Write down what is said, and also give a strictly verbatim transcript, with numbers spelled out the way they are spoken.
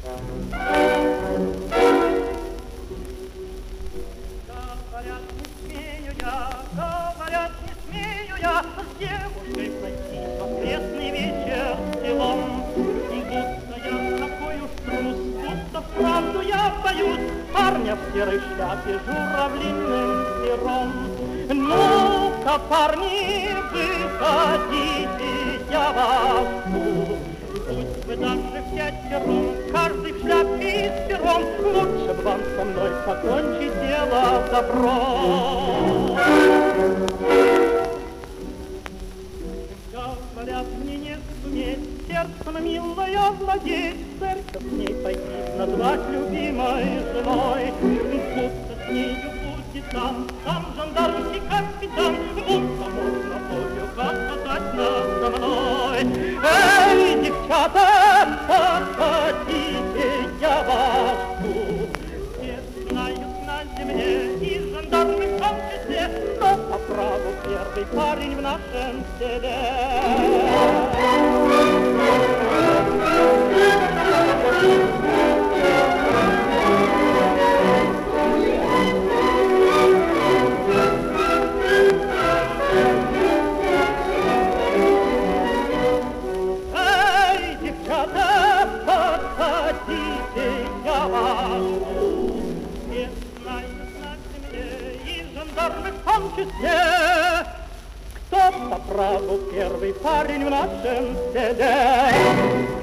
Говорят, не смею я, говорят, не смею я с девушкой пройти в воскресный вечер селом. Будто я такой уж трус, будто вправду я боюсь парня в серой шляпе журавлиным пером. Ну-ка, парни, выходите, я вас жду. Пусть вы даже пятером, каждый в шляпе и с пером, лучше б вам со мной покончить дело добро. Говорят, мне не суметь сердцем милая владеть, в церковь с ней пойти, назвать любимой женой. Будто с нею будет там, там жандарм и капитан, будто можно волю катать надо мной. Эй, девчата, подходите, я вас жду. Все знают на земле и жандармы в том числе, кто по праву первый парень в нашем селе. В том числе, кто по праву первый парень в нашем селе.